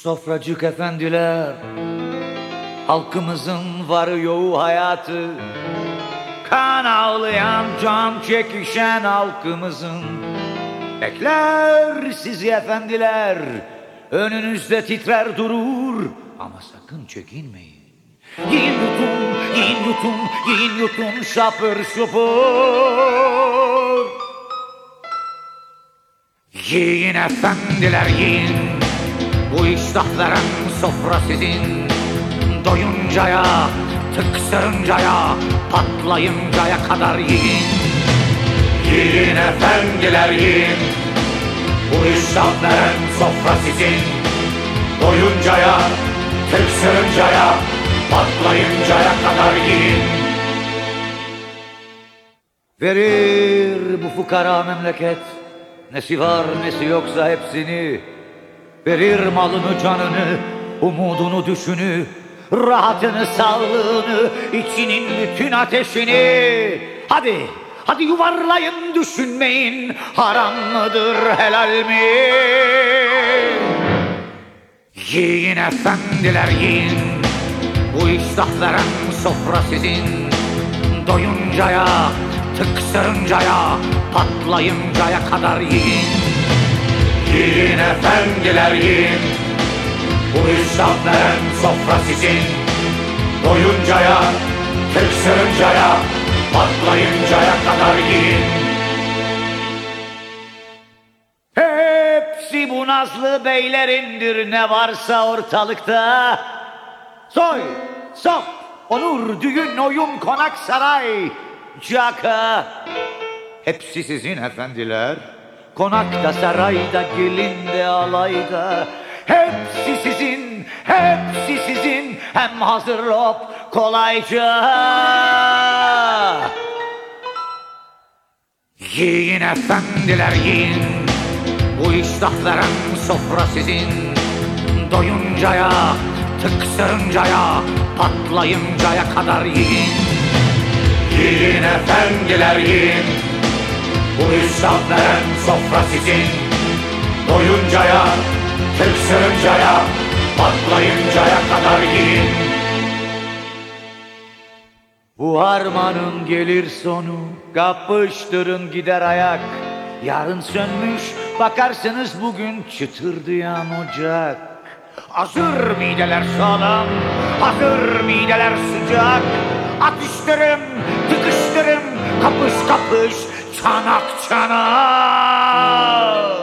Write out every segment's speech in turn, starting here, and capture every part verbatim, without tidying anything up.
Sofracık efendiler, halkımızın varı yoğu hayatı, kan ağlayan, can çekişen halkımızın bekler sizi efendiler. Önünüzde titrer durur ama sakın çekinmeyin. Yiyin yutun, yiyin yutun, yiyin yutun şapır şupur. Yiyin efendiler yiyin, bu iştah veren sofra sizin. Doyuncaya, tıksırıncaya, patlayıncaya kadar yiyin. Yiyin efendiler yiyin, bu iştah veren sofra sizin. Doyuncaya, tıksırıncaya, patlayıncaya kadar yiyin. Verir bu fukara memleket, nesi var nesi yoksa hepsini. Verir malını canını, umudunu düşünü, rahatını sağlığını, içinin bütün ateşini. Hadi, hadi yuvarlayın düşünmeyin, haram mıdır helal mi? Yiyin efendiler yiyin, bu iştah veren sofra sizin. Doyuncaya, tıksırıncaya, patlayıncaya kadar yiyin. Yiyin efendiler yiyin, bu iştah veren sofra sizin. Doyuncaya, tıksırıncaya, patlayıncaya kadar yiyin. Hepsi bu nazlı beylerindir ne varsa ortalıkta. Soy, sop, onur, düğün, oyun, konak, saray, caka. Hepsi sizin efendiler. Konakta, sarayda, gelinde, alayda. Hepsi sizin, hepsi sizin. Hem hazır lop kolayca. Yiyin efendiler yiyin, bu iştah veren sofra sizin. Doyuncaya, tıksırıncaya, patlayıncaya kadar yiyin. Yiyin efendiler yiyin, bu iştah veren sofra sizin. Doyuncaya, tıksırıncaya, patlayıncaya kadar yiyin. Bu harmanın gelir sonu, kapıştırın gider ayak. Yarın sönmüş, bakarsınız bugün çıtırdayan ocak. Hazır mideler sağlam, hazır mideler sıcak. Atıştırın, tıkıştırın, kapış kapış, çanak çanak.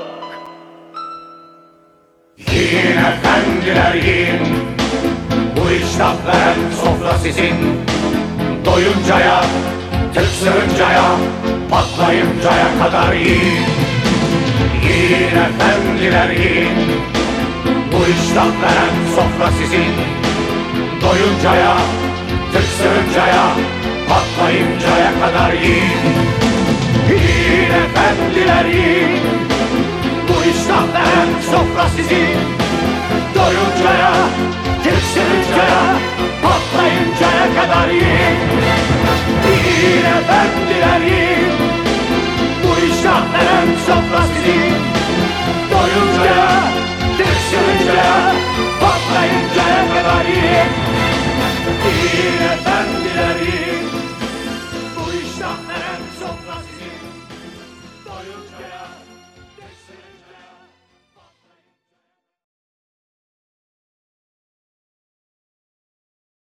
Yiyin efendiler yiyin, bu iştah veren sofra sizin. Doyuncaya, tıksırıncaya, patlayıncaya kadar yiyin. Yiyin efendiler yiyin, bu iştah veren sofra sizin. Doyuncaya, tıksırıncaya, patlayıncaya kadar yiyin. Yiyin efendiler yiyin, bu iştah veren sofra sizin. Doyuncaya, tıksırıncaya, patlayıncaya kadar yiyin. Yiyin efendiler yiyin, bu iştah veren sofra sizin. Doyuncaya, tıksırıncaya, patlayıncaya kadar yiyin. Yiyin efendiler yiyin, bu iştah veren sofra sizin. Doyuncaya, tıksırıncaya.